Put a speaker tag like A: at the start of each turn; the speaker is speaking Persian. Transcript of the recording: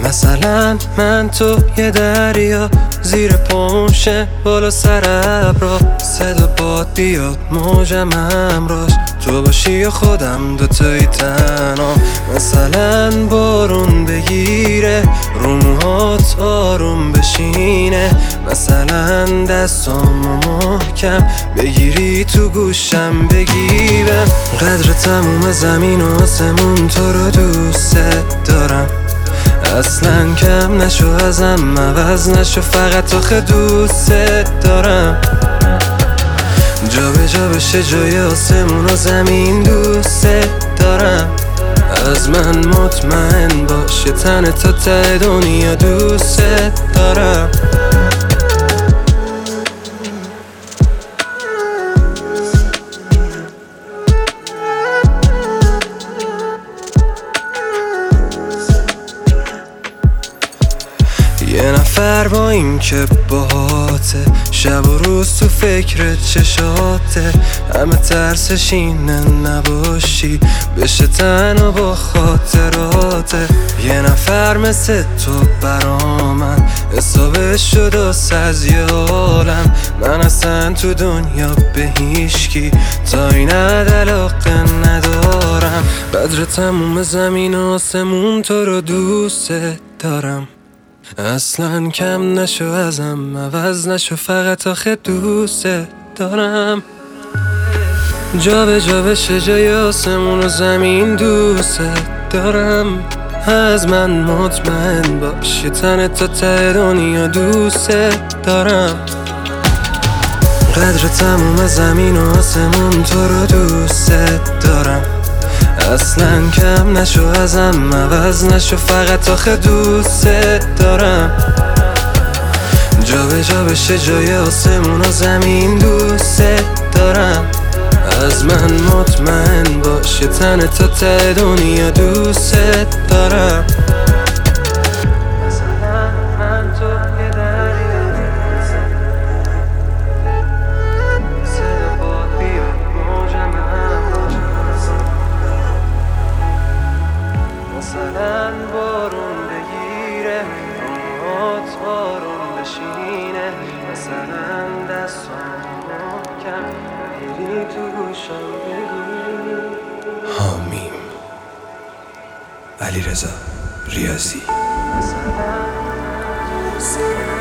A: مثلا من تو یه دریا، زیر پاموشه بالا سر ابرا، صدا باد بیاد موجم همراش، تو باشی یا خودم دوتایی تنها. مثلا بارون بگیره رو موهات آروم بشینه، مثلا دستامو محکم بگیری تو گوشم بگیرم. قدر تموم زمین و آسمون تو رو دوست دارم، اصلا کم نشو ازم عوض نشو، فقط آخه دوست دارم. جا به جا بشه جای آسمون و زمین دوست دارم، از من مطمئن باش یه تن تا ته دنیا دوست دارم. یه نفر با این که باهاته، شب و روز تو فکر چشاته، همه ترسش اینه نباشی بشه تنها با خاطراته. یه نفر مثل تو برا من حسابش شد از یه عالم، من اصلا تو دنیا به هیچکی تا این علاقه ندارم. قدر تموم زمین و آسمون تو رو دوست دارم، اصلا کم نشو ازم عوض نشو، فقط آخه دوست دارم. جا به جا بشه جای آسمون و زمین دوست دارم، از من مطمئن باش یه تن تا ته دنیا دوست دارم. قدر تموم زمین و آسمون تو رو دوست دارم، اصلا کم نشو ازم عوض نشو، فقط آخه دوست دارم. جا به جا بشه جای آسمون و زمین دوست دارم، از من مطمئن باش یه تن تا ته دنیا دوست دارم. مثلا من تو یه دریا، صدا باد بیاد موجم همراش، مثلا بارون بگیره رومات آروم بشینه، مثلا دستام محکم بگیری تو گوشم بگیری. حامیم علیرضا ریاضی.